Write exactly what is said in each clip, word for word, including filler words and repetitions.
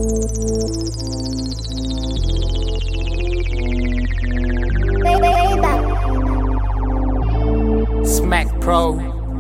Smack Pro.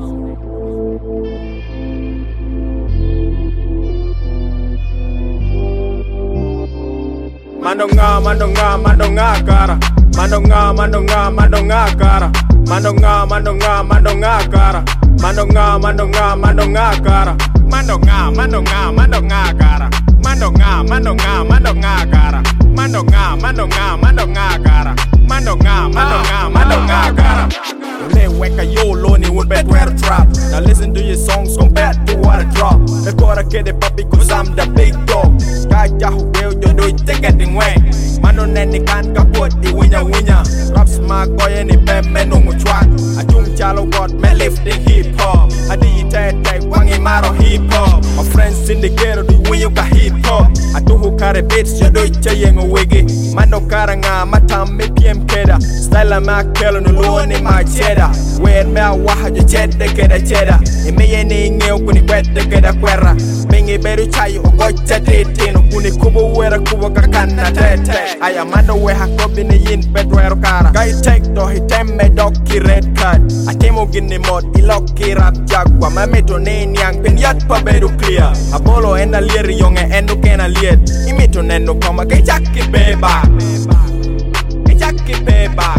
Mandonga, mandonga, mandonga cara. Mandonga, mandonga, mandonga cara. Mandonga, mandonga, mandonga cara. Mandonga, mandonga, mandonga cara. Mandonga, mandonga, mandonga cara. Mandonga, mandonga, mandonga cara. Mandonga, mandonga, mandonga cara. Mandonga, mandonga, mandonga cara. Let wake a yo lonely with bed where trap. Now listen to your songs compared to what I drop. The gotta get it puppy cause I'm the big dog. Kaya who will you do it getting way. Mano nene kan kaput di winya winya. Raps ma koye ni pem menu muchwat. Ajung chalo god me lifting hip hop. Adi ite te wangi maro hip hop. My friends in the ghetto do winya ka hip hop. Atu hu kare beats you do it yengo wigi. Mano karanga matam me P M keda. Style ma kelo no luo ni ma cheddar. Where me a waha jo chedde keda cheddar. E me ye ni ngeo kuni kwete keda kwera. Mengi beru chayo o gocha titino. Kuni kubo wera kubo kakana tete. Aya mando we hakobi ni yin bedwero kara. Guy take do he temme doki red card. Atemo gini mod iloki rap jagwa. Mameto ne nyang pen yat pa beru clear. Apollo ena lieri yonge endo kena liet. Imito nendo koma kay jacki beba. Kay jacki beba.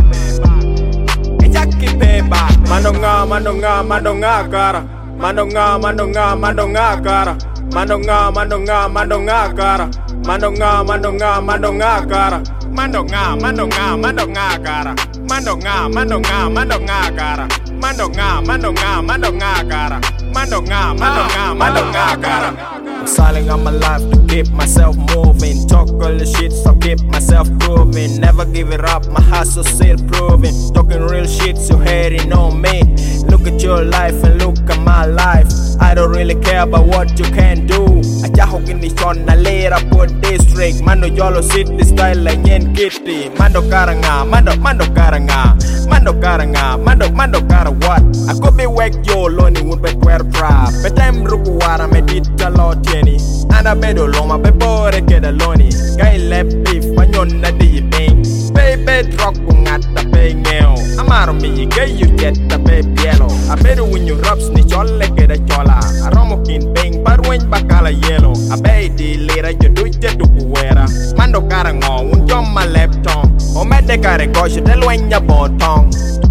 Mandonga, mandonga, mandonga cara. Mandonga, mandonga, mandonga cara. Mandonga, mandonga, mandonga cara. Mandonga, mandonga, mandonga cara. Mandonga, mandonga, mandonga cara. Mandonga, mandonga, mandonga cara. Mandonga, mandonga, mandonga cara. Mandonga, mandonga, mandonga cara. I'm selling on my life to keep myself moving. Talk all the shit, so keep myself proving. Never give it up, my hustle still proving. Talking real shit, so hating on me. Look at your life and look at my life. I don't really care about what you can do. I just in the shon na later put district. Mando yolo city style like yen kitty. Mando karanga, mando mando karanga. Mando karanga, mando mando kara what? I could be wake yo lonely would be wear trap. But I'm rukuara me did a lot yenny. And I bedo loma be bore get a lonely. Guy left beef when you're not the bang. Baby drop at the bang nail. Amaro me gay you get the baby yellow. I better when you rub snitch all like get a chola. I romokin bang but when bakala yellow. I baby later you do it to kuera. Mando karango un jom my left tongue. O me de kare gosh del when ya botong.